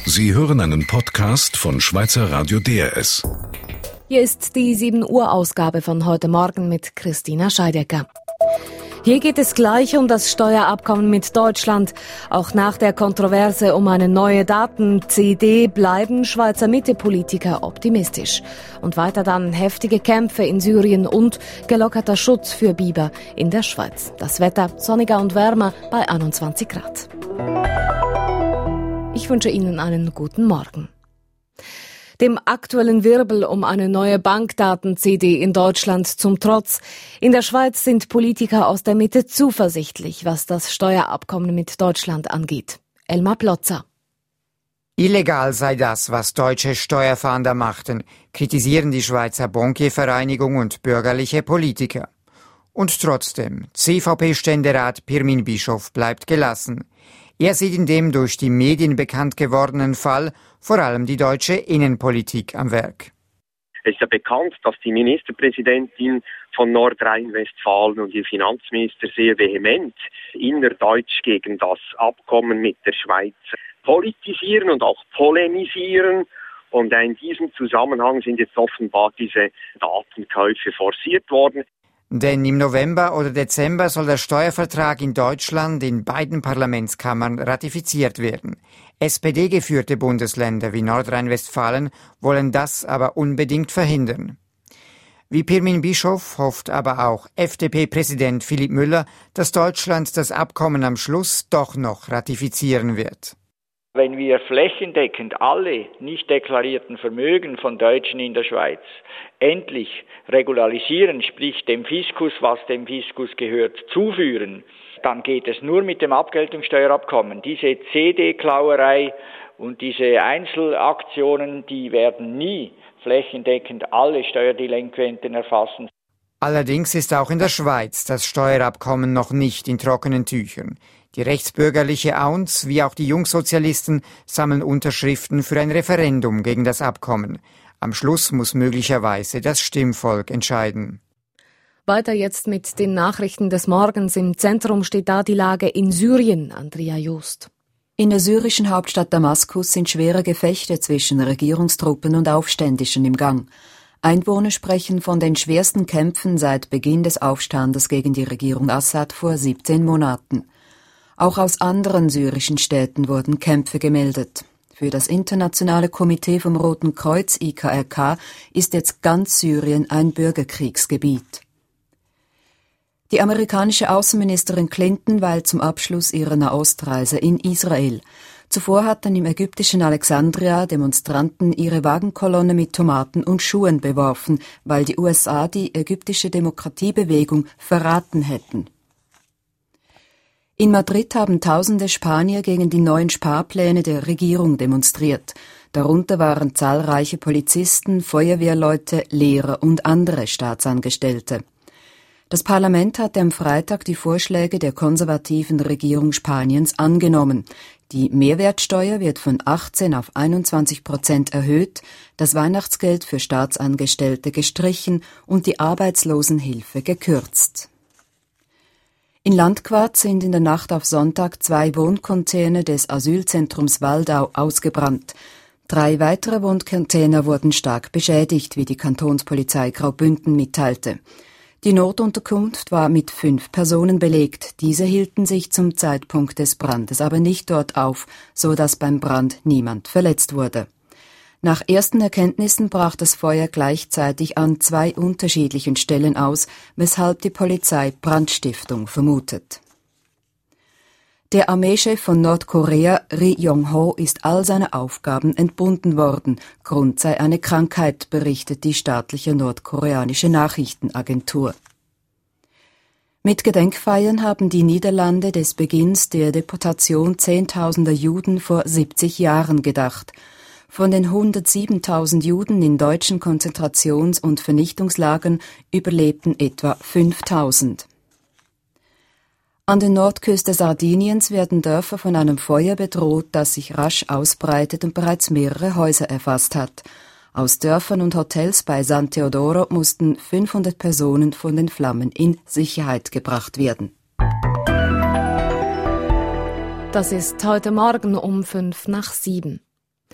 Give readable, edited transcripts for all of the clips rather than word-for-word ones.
Sie hören einen Podcast von Schweizer Radio DRS. Hier ist die 7 Uhr Ausgabe von heute Morgen mit Christina Scheidecker. Hier geht es gleich um das Steuerabkommen mit Deutschland. Auch nach der Kontroverse um eine neue Daten-CD bleiben Schweizer Mitte-Politiker optimistisch. Und weiter dann heftige Kämpfe in Syrien und gelockerter Schutz für Biber in der Schweiz. Das Wetter sonniger und wärmer bei 21 Grad. Ich wünsche Ihnen einen guten Morgen. Dem aktuellen Wirbel um eine neue Bankdaten-CD in Deutschland zum Trotz. In der Schweiz sind Politiker aus der Mitte zuversichtlich, was das Steuerabkommen mit Deutschland angeht. Elmar Plotzer. Illegal sei das, was deutsche Steuerfahnder machten, kritisieren die Schweizer Bankiervereinigung und bürgerliche Politiker. Und trotzdem, CVP-Ständerat Pirmin Bischof bleibt gelassen. Er sieht in dem durch die Medien bekannt gewordenen Fall vor allem die deutsche Innenpolitik am Werk. Es ist ja bekannt, dass die Ministerpräsidentin von Nordrhein-Westfalen und ihr Finanzminister sehr vehement innerdeutsch gegen das Abkommen mit der Schweiz politisieren und auch polemisieren. Und in diesem Zusammenhang sind jetzt offenbar diese Datenkäufe forciert worden. Denn im November oder Dezember soll der Steuervertrag in Deutschland in beiden Parlamentskammern ratifiziert werden. SPD-geführte Bundesländer wie Nordrhein-Westfalen wollen das aber unbedingt verhindern. Wie Pirmin Bischof hofft aber auch FDP-Präsident Philipp Müller, dass Deutschland das Abkommen am Schluss doch noch ratifizieren wird. Wenn wir flächendeckend alle nicht deklarierten Vermögen von Deutschen in der Schweiz endlich regularisieren, sprich dem Fiskus, was dem Fiskus gehört, zuführen, dann geht es nur mit dem Abgeltungssteuerabkommen. Diese CD-Klauerei und diese Einzelaktionen, die werden nie flächendeckend alle Steuerdelinquenten erfassen. Allerdings ist auch in der Schweiz das Steuerabkommen noch nicht in trockenen Tüchern. Die rechtsbürgerliche AUNS wie auch die Jungsozialisten sammeln Unterschriften für ein Referendum gegen das Abkommen. Am Schluss muss möglicherweise das Stimmvolk entscheiden. Weiter jetzt mit den Nachrichten des Morgens. Im Zentrum steht da die Lage in Syrien. Andrea Joost. In der syrischen Hauptstadt Damaskus sind schwere Gefechte zwischen Regierungstruppen und Aufständischen im Gang. Einwohner sprechen von den schwersten Kämpfen seit Beginn des Aufstandes gegen die Regierung Assad vor 17 Monaten. Auch aus anderen syrischen Städten wurden Kämpfe gemeldet. Für das Internationale Komitee vom Roten Kreuz IKRK ist jetzt ganz Syrien ein Bürgerkriegsgebiet. Die amerikanische Außenministerin Clinton weilt zum Abschluss ihrer Nahostreise in Israel. Zuvor hatten im ägyptischen Alexandria Demonstranten ihre Wagenkolonne mit Tomaten und Schuhen beworfen, weil die USA die ägyptische Demokratiebewegung verraten hätten. In Madrid haben tausende Spanier gegen die neuen Sparpläne der Regierung demonstriert. Darunter waren zahlreiche Polizisten, Feuerwehrleute, Lehrer und andere Staatsangestellte. Das Parlament hatte am Freitag die Vorschläge der konservativen Regierung Spaniens angenommen. Die Mehrwertsteuer wird von 18 auf 21% erhöht, das Weihnachtsgeld für Staatsangestellte gestrichen und die Arbeitslosenhilfe gekürzt. In Landquart sind in der Nacht auf Sonntag 2 Wohncontainer des Asylzentrums Waldau ausgebrannt. 3 weitere Wohncontainer wurden stark beschädigt, wie die Kantonspolizei Graubünden mitteilte. Die Notunterkunft war mit 5 Personen belegt. Diese hielten sich zum Zeitpunkt des Brandes aber nicht dort auf, so dass beim Brand niemand verletzt wurde. Nach ersten Erkenntnissen brach das Feuer gleichzeitig an 2 unterschiedlichen Stellen aus, weshalb die Polizei Brandstiftung vermutet. Der Armeechef von Nordkorea, Ri Yong-ho, ist all seiner Aufgaben entbunden worden. Grund sei eine Krankheit, berichtet die staatliche nordkoreanische Nachrichtenagentur. Mit Gedenkfeiern haben die Niederlande des Beginns der Deportation Zehntausender Juden vor 70 Jahren gedacht. Von den 107.000 Juden in deutschen Konzentrations- und Vernichtungslagern überlebten etwa 5.000. An der Nordküste Sardiniens werden Dörfer von einem Feuer bedroht, das sich rasch ausbreitet und bereits mehrere Häuser erfasst hat. Aus Dörfern und Hotels bei San Teodoro mussten 500 Personen von den Flammen in Sicherheit gebracht werden. Das ist heute Morgen um 6:05.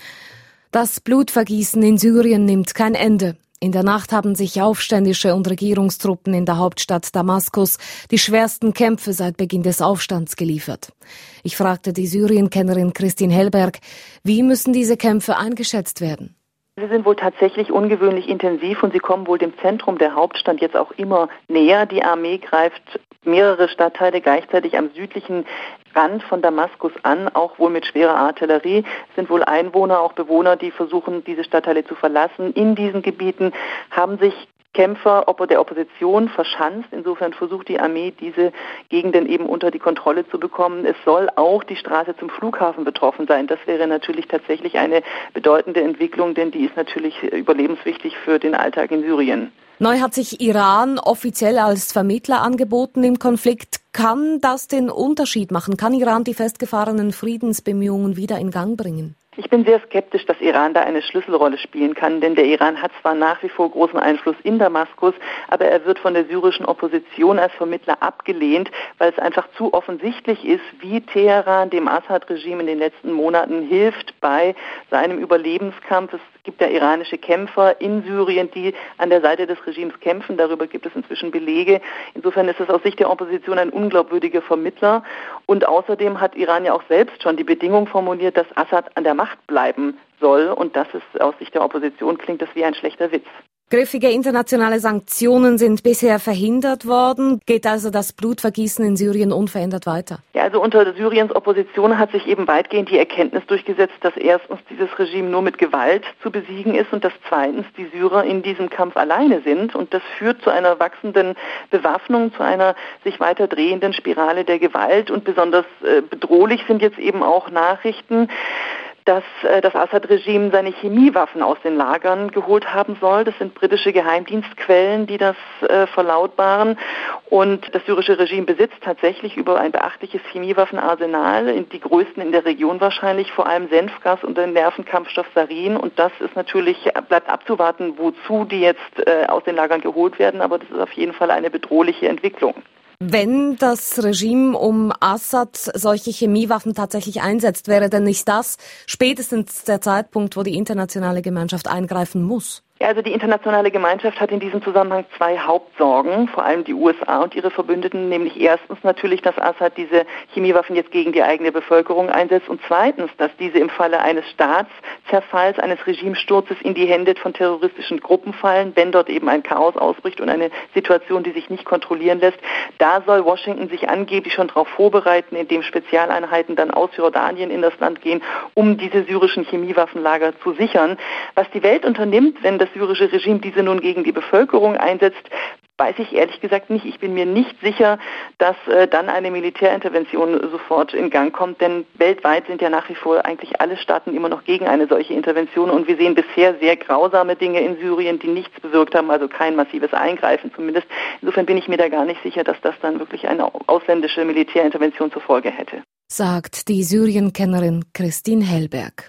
Das Blutvergießen in Syrien nimmt kein Ende. In der Nacht haben sich Aufständische und Regierungstruppen in der Hauptstadt Damaskus die schwersten Kämpfe seit Beginn des Aufstands geliefert. Ich fragte die Syrien-Kennerin Christine Hellberg, wie müssen diese Kämpfe eingeschätzt werden? Sie sind wohl tatsächlich ungewöhnlich intensiv und sie kommen wohl dem Zentrum der Hauptstadt jetzt auch immer näher. Die Armee greift mehrere Stadtteile gleichzeitig am südlichen Rand von Damaskus an, auch wohl mit schwerer Artillerie. Es sind wohl Einwohner, auch Bewohner, die versuchen, diese Stadtteile zu verlassen. In diesen Gebieten haben sich Kämpfer der Opposition verschanzt. Insofern versucht die Armee, diese Gegenden eben unter die Kontrolle zu bekommen. Es soll auch die Straße zum Flughafen betroffen sein. Das wäre natürlich tatsächlich eine bedeutende Entwicklung, denn die ist natürlich überlebenswichtig für den Alltag in Syrien. Neu hat sich Iran offiziell als Vermittler angeboten im Konflikt. Kann das den Unterschied machen? Kann Iran die festgefahrenen Friedensbemühungen wieder in Gang bringen? Ich bin sehr skeptisch, dass Iran da eine Schlüsselrolle spielen kann, denn der Iran hat zwar nach wie vor großen Einfluss in Damaskus, aber er wird von der syrischen Opposition als Vermittler abgelehnt, weil es einfach zu offensichtlich ist, wie Teheran dem Assad-Regime in den letzten Monaten hilft bei seinem Überlebenskampf. Es gibt ja iranische Kämpfer in Syrien, die an der Seite des Regimes kämpfen. Darüber gibt es inzwischen Belege. Insofern ist es aus Sicht der Opposition ein unglaubwürdiger Vermittler. Und außerdem hat Iran ja auch selbst schon die Bedingung formuliert, dass Assad an der Macht bleiben soll. Und das ist aus Sicht der Opposition, klingt das wie ein schlechter Witz. Griffige internationale Sanktionen sind bisher verhindert worden. Geht also das Blutvergießen in Syrien unverändert weiter? Ja, also unter Syriens Opposition hat sich eben weitgehend die Erkenntnis durchgesetzt, dass erstens dieses Regime nur mit Gewalt zu besiegen ist und dass zweitens die Syrer in diesem Kampf alleine sind. Und das führt zu einer wachsenden Bewaffnung, zu einer sich weiter drehenden Spirale der Gewalt. Und besonders bedrohlich sind jetzt eben auch Nachrichten, dass das Assad-Regime seine Chemiewaffen aus den Lagern geholt haben soll. Das sind britische Geheimdienstquellen, die das verlautbaren. Und das syrische Regime besitzt tatsächlich über ein beachtliches Chemiewaffenarsenal, die größten in der Region wahrscheinlich, vor allem Senfgas und den Nervenkampfstoff Sarin. Und das ist natürlich, bleibt abzuwarten, wozu die jetzt aus den Lagern geholt werden. Aber das ist auf jeden Fall eine bedrohliche Entwicklung. Wenn das Regime um Assad solche Chemiewaffen tatsächlich einsetzt, wäre denn nicht das spätestens der Zeitpunkt, wo die internationale Gemeinschaft eingreifen muss? Ja, also die internationale Gemeinschaft hat in diesem Zusammenhang zwei Hauptsorgen, vor allem die USA und ihre Verbündeten, nämlich erstens natürlich, dass Assad diese Chemiewaffen jetzt gegen die eigene Bevölkerung einsetzt und zweitens, dass diese im Falle eines Staatszerfalls, eines Regimesturzes in die Hände von terroristischen Gruppen fallen, wenn dort eben ein Chaos ausbricht und eine Situation, die sich nicht kontrollieren lässt. Da soll Washington sich angeblich schon darauf vorbereiten, indem Spezialeinheiten dann aus Jordanien in das Land gehen, um diese syrischen Chemiewaffenlager zu sichern. Was die Welt unternimmt, wenn das syrische Regime diese nun gegen die Bevölkerung einsetzt, weiß ich ehrlich gesagt nicht. Ich bin mir nicht sicher, dass dann eine Militärintervention sofort in Gang kommt, denn weltweit sind ja nach wie vor eigentlich alle Staaten immer noch gegen eine solche Intervention und wir sehen bisher sehr grausame Dinge in Syrien, die nichts bewirkt haben, also kein massives Eingreifen zumindest. Insofern bin ich mir da gar nicht sicher, dass das dann wirklich eine ausländische Militärintervention zur Folge hätte. Sagt die Syrien-Kennerin Christine Hellberg.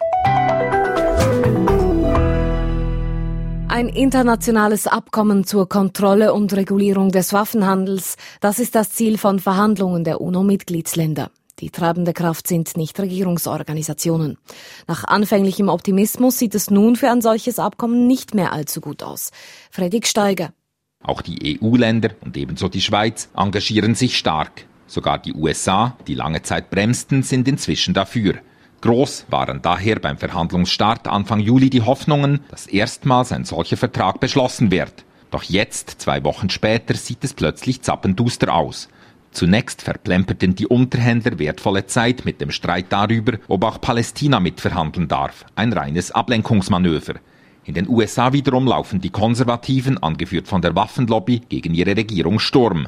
Ein internationales Abkommen zur Kontrolle und Regulierung des Waffenhandels, das ist das Ziel von Verhandlungen der UNO-Mitgliedsländer. Die treibende Kraft sind nicht Regierungsorganisationen. Nach anfänglichem Optimismus sieht es nun für ein solches Abkommen nicht mehr allzu gut aus. Fredrik Steiger. Auch die EU-Länder und ebenso die Schweiz engagieren sich stark. Sogar die USA, die lange Zeit bremsten, sind inzwischen dafür. Groß waren daher beim Verhandlungsstart Anfang Juli die Hoffnungen, dass erstmals ein solcher Vertrag beschlossen wird. Doch jetzt, 2 Wochen später, sieht es plötzlich zappenduster aus. Zunächst verplemperten die Unterhändler wertvolle Zeit mit dem Streit darüber, ob auch Palästina mitverhandeln darf. Ein reines Ablenkungsmanöver. In den USA wiederum laufen die Konservativen, angeführt von der Waffenlobby, gegen ihre Regierung Sturm.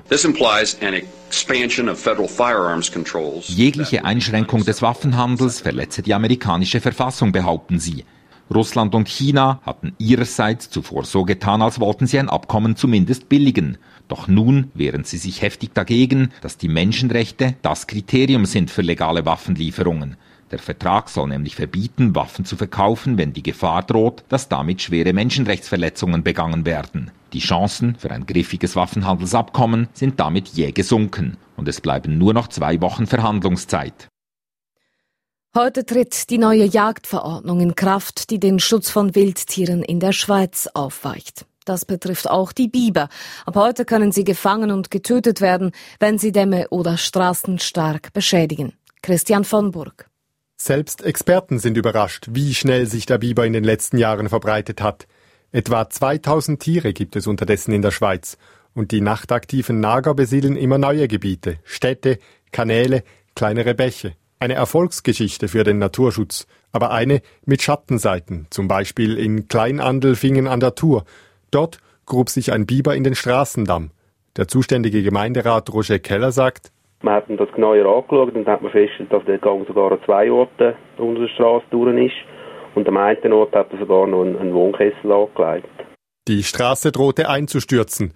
Jegliche Einschränkung des Waffenhandels verletze die amerikanische Verfassung, behaupten sie. Russland und China hatten ihrerseits zuvor so getan, als wollten sie ein Abkommen zumindest billigen. Doch nun wehren sie sich heftig dagegen, dass die Menschenrechte das Kriterium sind für legale Waffenlieferungen. Der Vertrag soll nämlich verbieten, Waffen zu verkaufen, wenn die Gefahr droht, dass damit schwere Menschenrechtsverletzungen begangen werden. Die Chancen für ein griffiges Waffenhandelsabkommen sind damit jäh gesunken und es bleiben nur noch 2 Wochen Verhandlungszeit. Heute tritt die neue Jagdverordnung in Kraft, die den Schutz von Wildtieren in der Schweiz aufweicht. Das betrifft auch die Biber. Ab heute können sie gefangen und getötet werden, wenn sie Dämme oder Straßen stark beschädigen. Christian von Burg. Selbst Experten sind überrascht, wie schnell sich der Biber in den letzten Jahren verbreitet hat. Etwa 2000 Tiere gibt es unterdessen in der Schweiz. Und die nachtaktiven Nager besiedeln immer neue Gebiete, Städte, Kanäle, kleinere Bäche. Eine Erfolgsgeschichte für den Naturschutz, aber eine mit Schattenseiten, zum Beispiel in Kleinandelfingen an der Thur. Dort grub sich ein Biber in den Straßendamm. Der zuständige Gemeinderat Roger Keller sagt: Wir haben das genauer angeschaut und hat man festgestellt, dass der Gang sogar an 2 Orten unter der Straße durch ist. Und am einen Ort hat er sogar noch einen Wohnkessel angelegt. Die Straße drohte einzustürzen.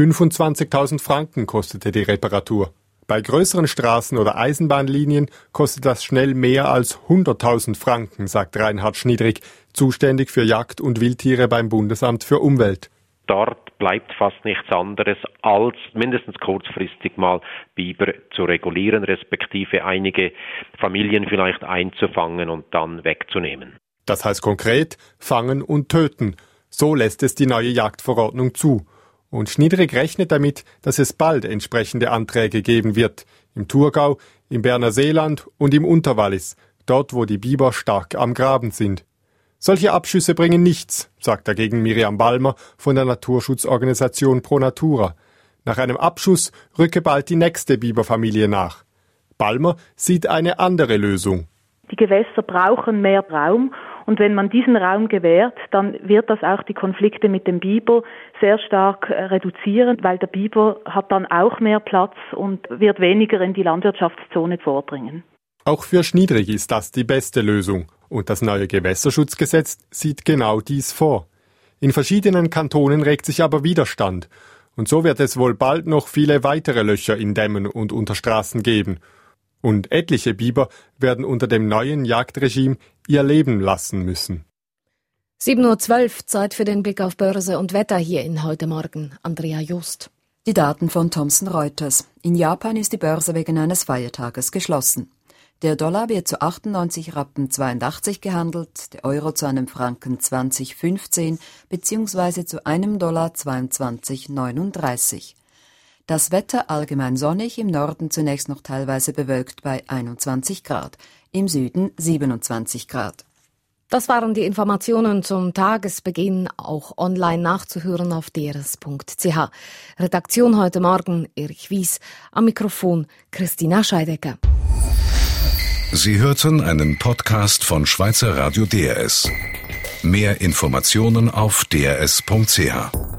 25.000 Franken kostete die Reparatur. Bei größeren Straßen oder Eisenbahnlinien kostet das schnell mehr als 100.000 Franken, sagt Reinhard Schniedrig, zuständig für Jagd und Wildtiere beim Bundesamt für Umwelt. Dort bleibt fast nichts anderes, als mindestens kurzfristig mal Biber zu regulieren, respektive einige Familien vielleicht einzufangen und dann wegzunehmen. Das heißt konkret, fangen und töten. So lässt es die neue Jagdverordnung zu. Und Schniedrig rechnet damit, dass es bald entsprechende Anträge geben wird. Im Thurgau, im Berner Seeland und im Unterwallis, dort wo die Biber stark am Graben sind. Solche Abschüsse bringen nichts, sagt dagegen Miriam Balmer von der Naturschutzorganisation Pro Natura. Nach einem Abschuss rücke bald die nächste Biberfamilie nach. Balmer sieht eine andere Lösung. Die Gewässer brauchen mehr Raum. Und wenn man diesen Raum gewährt, dann wird das auch die Konflikte mit dem Biber sehr stark reduzieren, weil der Biber hat dann auch mehr Platz und wird weniger in die Landwirtschaftszone vordringen. Auch für Schniedrig ist das die beste Lösung. Und das neue Gewässerschutzgesetz sieht genau dies vor. In verschiedenen Kantonen regt sich aber Widerstand. Und so wird es wohl bald noch viele weitere Löcher in Dämmen und unter Straßen geben. Und etliche Biber werden unter dem neuen Jagdregime ihr Leben lassen müssen. 7.12 Uhr, Zeit für den Blick auf Börse und Wetter hier in Heute Morgen. Andrea Just. Die Daten von Thomson Reuters. In Japan ist die Börse wegen eines Feiertages geschlossen. Der Dollar wird zu 98,82 Rappen gehandelt, der Euro zu einem Franken 20,15 bzw. zu einem Dollar 22,39. Das Wetter allgemein sonnig, im Norden zunächst noch teilweise bewölkt bei 21 Grad, im Süden 27 Grad. Das waren die Informationen zum Tagesbeginn, auch online nachzuhören auf drs.ch. Redaktion heute Morgen Erich Wies, am Mikrofon Christina Scheidecker. Sie hörten einen Podcast von Schweizer Radio DRS. Mehr Informationen auf drs.ch.